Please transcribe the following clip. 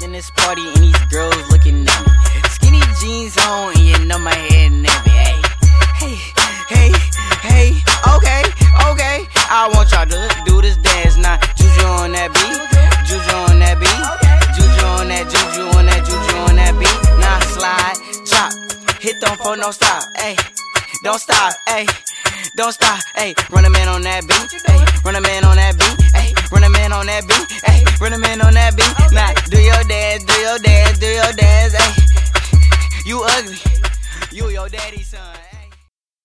in this party and these girls looking at me. Skinny jeans on and you know my head nappy. Hey, okay. I want y'all to do this dance now. Juju on that beat, juju on that beat, juju on that, juju on that, juju on that beat. Now slide, chop, hit them for no stop, ayy. Don't stop, ayy. Don't stop, ayy. Run a man on that beat, ayy. Run a man on that beat, ayy. Run a man on that beat, ayy. Run a man on that beat. Now do your dance, do your dance, do your dance, ayy. You ugly, you your daddy's son.